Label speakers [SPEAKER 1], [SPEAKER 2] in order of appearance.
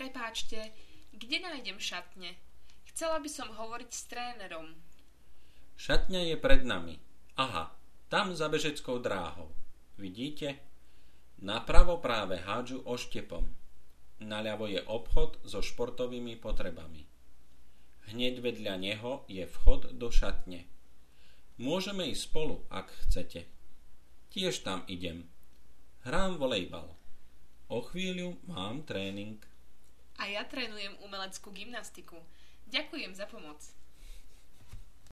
[SPEAKER 1] Prepáčte, kde nájdem šatne? Chcela by som hovoriť s trénerom.
[SPEAKER 2] Šatňa je pred nami. Aha, tam za bežeckou dráhou. Vidíte? Napravo práve hádžu oštepom. Naľavo je obchod so športovými potrebami. Hneď vedľa neho je vchod do šatne. Môžeme ísť spolu, ak chcete. Tiež tam idem. Hrám volejbal. O chvíľu mám tréning.
[SPEAKER 1] A ja trénujem umeleckú gymnastiku. Ďakujem za pomoc.